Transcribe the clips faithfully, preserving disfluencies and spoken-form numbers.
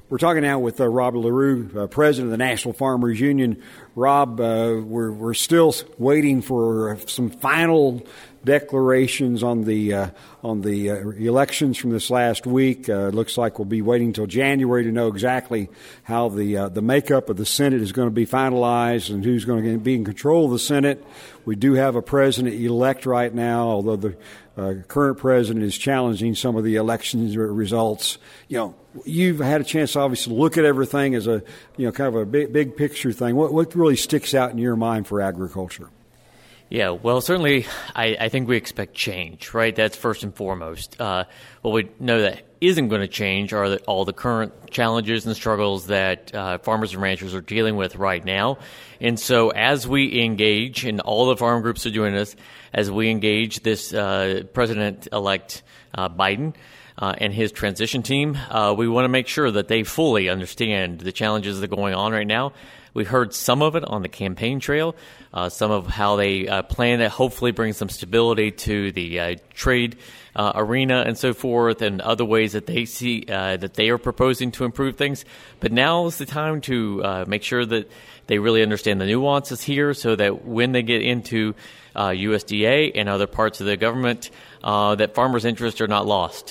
We're talking now with uh, Rob LaRue, uh, president of the National Farmers Union. Rob, uh, we're we're still waiting for some final declarations on the uh, on the uh, elections from this last week. Uh, it looks like we'll be waiting until January to know exactly how the uh, the makeup of the Senate is going to be finalized and who's going to be in control of the Senate. We do have a president-elect right now, although the uh, current president is challenging some of the election results. You know, you've had a chance, obviously, to look at everything as a, you know, kind of a big, big picture thing. What, what really sticks out in your mind for agriculture? Yeah, well, certainly I, I think we expect change, right? That's first and foremost. Uh, what we know that isn't going to change are the, all the current challenges and struggles that uh, farmers and ranchers are dealing with right now. And so as we engage, and all the farm groups are doing this, as we engage this uh, President-elect uh, Biden, Uh, and his transition team, uh, we want to make sure that they fully understand the challenges that are going on right now. We heard some of it on the campaign trail, uh, some of how they uh, plan to hopefully bring some stability to the uh, trade uh, arena and so forth, and other ways that they see uh, that they are proposing to improve things. But now is the time to uh, make sure that they really understand the nuances here, so that when they get into uh, U S D A and other parts of the government, uh, that farmers' interests are not lost.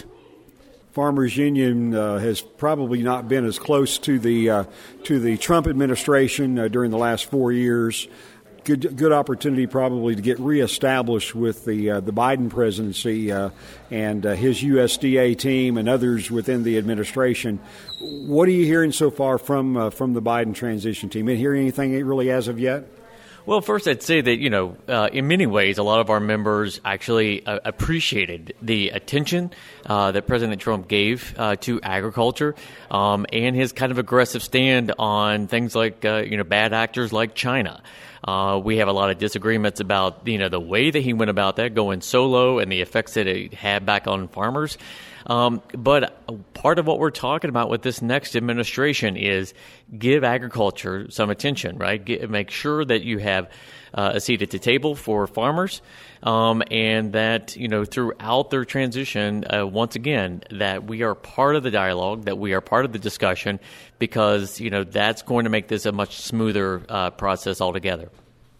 Farmers Union uh, has probably not been as close to the uh, to the Trump administration uh, during the last four years. Good good opportunity probably to get reestablished with the uh, the Biden presidency uh, and uh, his U S D A team and others within the administration. What are you hearing so far from uh, from the Biden transition team? Been hearing anything really as of yet? Well, first, I'd say that, you know, uh, in many ways, a lot of our members actually uh, appreciated the attention uh, that President Trump gave uh, to agriculture um, and his kind of aggressive stand on things like, uh, you know, bad actors like China. Uh, we have a lot of disagreements about, you know, the way that he went about that, going solo, and the effects that it had back on farmers. Um, but part of what we're talking about with this next administration is give agriculture some attention, right? Get, make sure that you have uh, a seat at the table for farmers, um, and that, you know, throughout their transition, uh, once again, that we are part of the dialogue, that we are part of the discussion, because, you know, that's going to make this a much smoother uh, process altogether.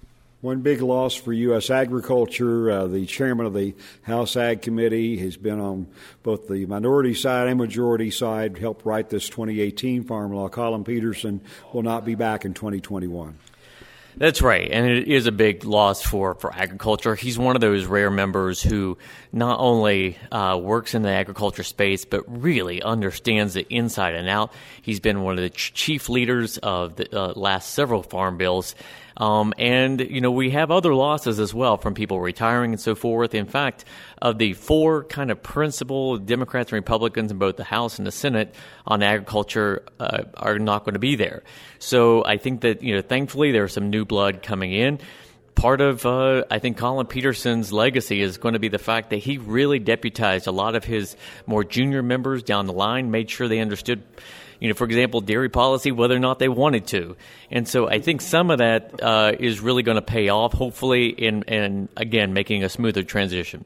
One big loss for U S agriculture. Uh, the chairman of the House Ag Committee has been on both the minority side and majority side, helped write this twenty eighteen farm law. Collin Peterson will not be back in twenty twenty-one. That's right, and it is a big loss for, for agriculture. He's one of those rare members who not only uh, works in the agriculture space, but really understands it inside and out. He's been one of the ch- chief leaders of the uh, last several farm bills. Um, and, you know, we have other losses as well from people retiring and so forth. In fact, of the four kind of principal Democrats and Republicans in both the House and the Senate on agriculture uh, are not going to be there. So I think that, you know, thankfully there's some new blood coming in. Part of, uh, I think, Collin Peterson's legacy is going to be the fact that he really deputized a lot of his more junior members down the line, made sure they understood, you know, for example, dairy policy, whether or not they wanted to. And so I think some of that uh, is really going to pay off, hopefully, in, in, again, making a smoother transition.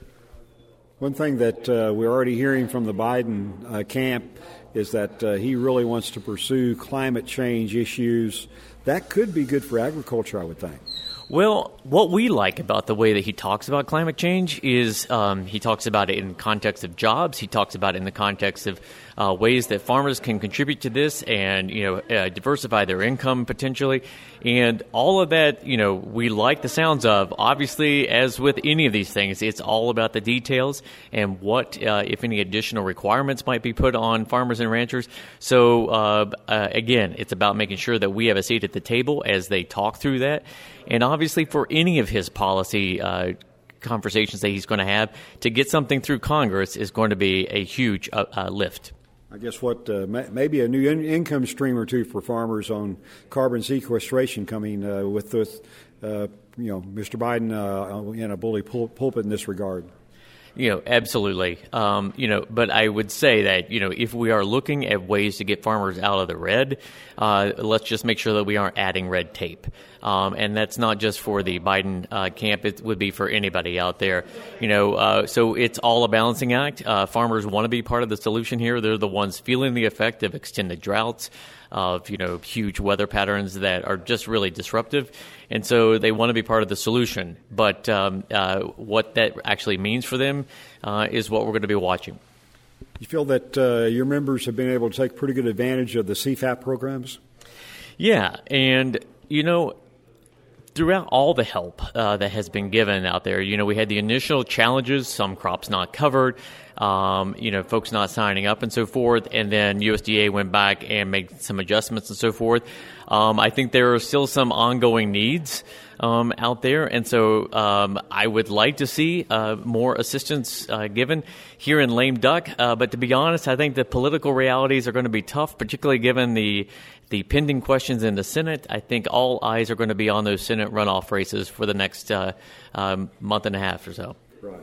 One thing that uh, we're already hearing from the Biden uh, camp is that uh, he really wants to pursue climate change issues. That could be good for agriculture, I would think. Well, what we like about the way that he talks about climate change is um, he talks about it in context of jobs. He talks about it in the context of uh, ways that farmers can contribute to this and, you know, uh, diversify their income potentially. And all of that, you know, we like the sounds of. Obviously, as with any of these things, it's all about the details and what, uh, if any, additional requirements might be put on farmers and ranchers. So, uh, uh, again, it's about making sure that we have a seat at the table as they talk through that. And obviously, for any of his policy uh, conversations that he's going to have, to get something through Congress is going to be a huge uh, uh, lift. I guess what uh, maybe a new in- income stream or two for farmers on carbon sequestration coming uh, with this, uh, you know, Mister Biden uh, in a bully pul- pulpit in this regard. You know, absolutely. Um, you know, but I would say that, you know, if we are looking at ways to get farmers out of the red, uh, let's just make sure that we aren't adding red tape. Um, and that's not just for the Biden uh, camp. It would be for anybody out there. You know, uh, so it's all a balancing act. Uh, farmers want to be part of the solution here. They're the ones feeling the effect of extended droughts, of, you know, huge weather patterns that are just really disruptive. And so they want to be part of the solution. But um, uh, what that actually means for them uh, is what we're going to be watching. You feel that uh, your members have been able to take pretty good advantage of the C FAP programs? Yeah. And, you know, throughout all the help uh, that has been given out there, you know, we had the initial challenges, some crops not covered, um, you know, folks not signing up and so forth, and then U S D A went back and made some adjustments and so forth. Um, I think there are still some ongoing needs um, out there, and so um, I would like to see uh, more assistance uh, given here in lame duck, uh, but to be honest, I think the political realities are going to be tough, particularly given the the pending questions in the Senate. I think all eyes are going to be on those Senate runoff races for the next uh, um, month and a half or so. Right.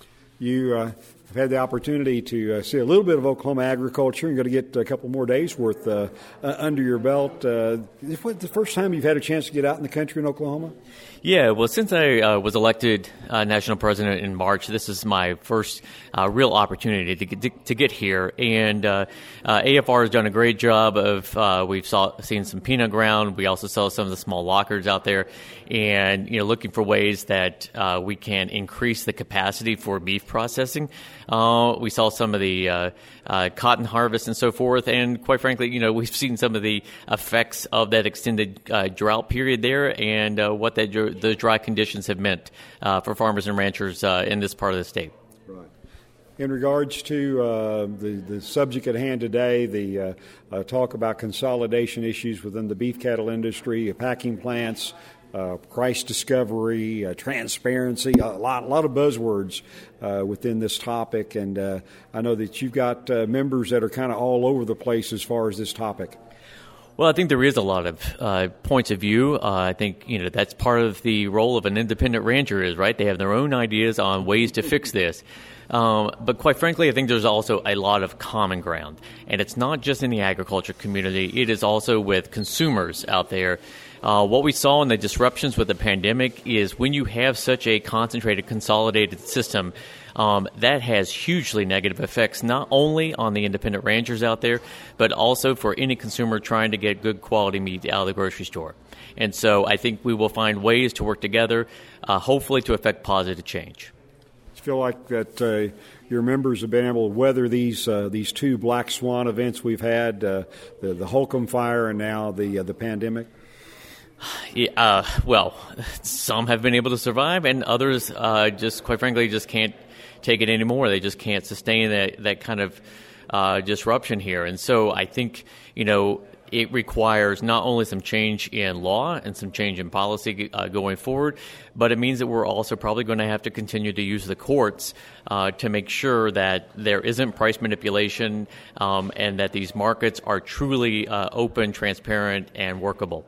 You uh, have had the opportunity to uh, see a little bit of Oklahoma agriculture. You're going to get a couple more days worth uh, uh, under your belt. Uh, is it the first time you've had a chance to get out in the country in Oklahoma? Yeah, well, since I uh, was elected uh, national president in March, this is my first uh, real opportunity to get, to get here. And uh, uh, A F R has done a great job of, uh, we've saw, seen some peanut ground. We also saw some of the small lockers out there, and, you know, looking for ways that uh, we can increase the capacity for beef processing. Uh, we saw some of the uh, uh, cotton harvest and so forth. And quite frankly, you know, we've seen some of the effects of that extended uh, drought period there, and uh, what that dr- the dry conditions have meant uh, for farmers and ranchers uh, in this part of the state. Right. In regards to uh, the, the subject at hand today, the uh, uh, talk about consolidation issues within the beef cattle industry, uh, packing plants, uh, price discovery, uh, transparency, a lot, a lot of buzzwords uh, within this topic. And uh, I know that you've got uh, members that are kind of all over the place as far as this topic. Well, I think there is a lot of uh, points of view. Uh, I think, you know, that's part of the role of an independent rancher is, right? They have their own ideas on ways to fix this. Um, but quite frankly, I think there's also a lot of common ground. And it's not just in the agriculture community. It is also with consumers out there. Uh, what we saw in the disruptions with the pandemic is when you have such a concentrated, consolidated system, um, that has hugely negative effects, not only on the independent ranchers out there, but also for any consumer trying to get good quality meat out of the grocery store. And so I think we will find ways to work together, uh, hopefully to affect positive change. I feel like that uh, your members have been able to weather these uh, these two black swan events we've had, uh, the, the Holcomb fire and now the uh, the pandemic? Yeah, uh, well, some have been able to survive, and others uh, just, quite frankly, just can't take it anymore. They just can't sustain that, that kind of uh, disruption here. And so I think, you know, it requires not only some change in law and some change in policy uh, going forward, but it means that we're also probably going to have to continue to use the courts uh, to make sure that there isn't price manipulation um, and that these markets are truly uh, open, transparent, and workable.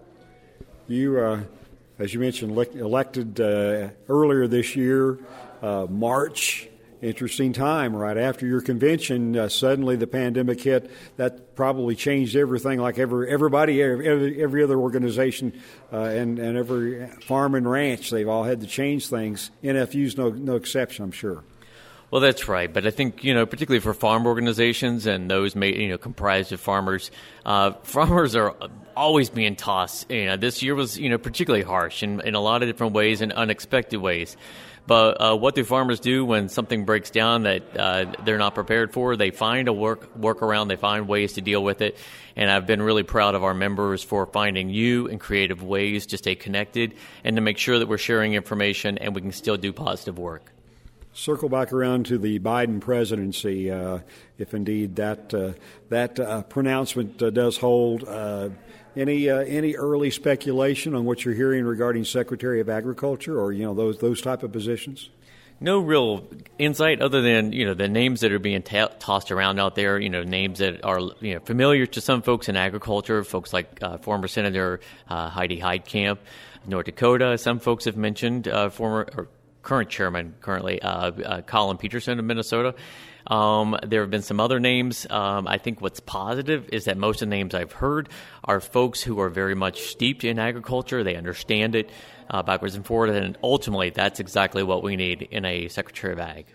You, uh, as you mentioned, elect- elected uh, earlier this year, uh, March. Interesting time. Right after your convention, uh, suddenly the pandemic hit. That probably changed everything. Like every everybody, every, every other organization, uh, and and every farm and ranch, they've all had to change things. N F U's no no exception, I'm sure. Well, that's right. But I think, you know, particularly for farm organizations and those, made, you know, comprised of farmers, uh, farmers are always being tossed. You know, this year was, you know, particularly harsh in, in a lot of different ways and unexpected ways. But uh, what do farmers do when something breaks down that uh, they're not prepared for? They find a work workaround. They find ways to deal with it. And I've been really proud of our members for finding new and creative ways to stay connected and to make sure that we're sharing information and we can still do positive work. Circle back around to the Biden presidency, uh, if indeed that uh, that uh, pronouncement uh, does hold. Uh, any uh, any early speculation on what you're hearing regarding Secretary of Agriculture, or you know those those type of positions? No real insight other than, you know, the names that are being ta- tossed around out there, you know, names that are, you know, familiar to some folks in agriculture, folks like uh, former Senator uh, Heidi Heitkamp, North Dakota. Some folks have mentioned uh, former or current chairman currently, uh, uh, Colin Peterson of Minnesota. Um, there have been some other names. Um, I think what's positive is that most of the names I've heard are folks who are very much steeped in agriculture. They understand it uh, backwards and forward, and ultimately that's exactly what we need in a Secretary of Ag.